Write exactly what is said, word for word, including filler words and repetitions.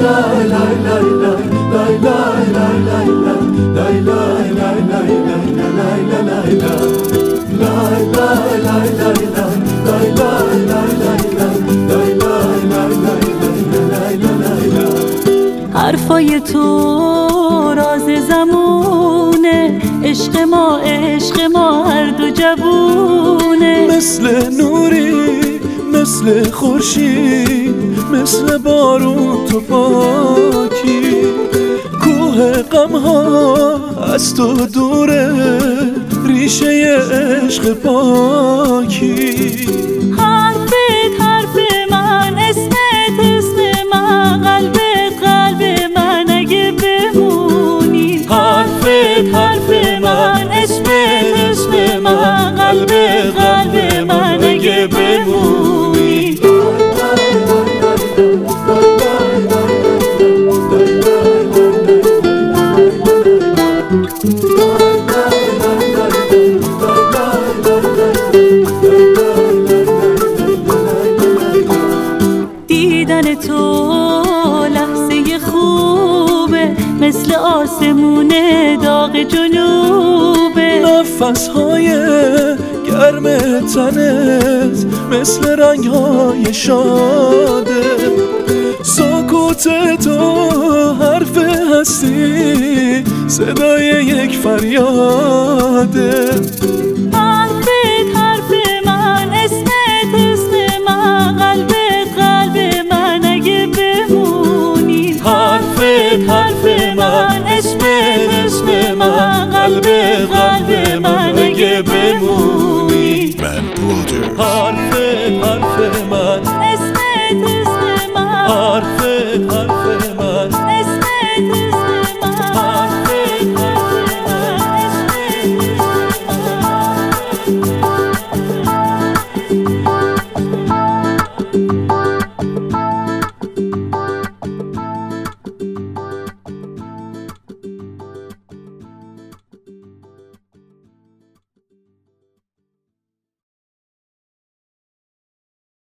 حرفای تو راز زمونه، عشق ما عشق ما هر دو جوونه. مثل نوری مثل خورشید، مثل بارون تو پاکی. کوه غمها از تو دوره، ریشه عشق پاکی. حرفت حرف من، اسمت اسم من، قلبت قلب من اگه بمونی. حرفت حرف من، اسمت اسم من، قلبت قلب من اگه بمونی. دیدن تو لحظه خوبه، مثل آسمون داغ جنوبه. نفسهای گرم تنت مثل رنگهای شاده. سکوت تو حرف هستی، صدای یک فریاده.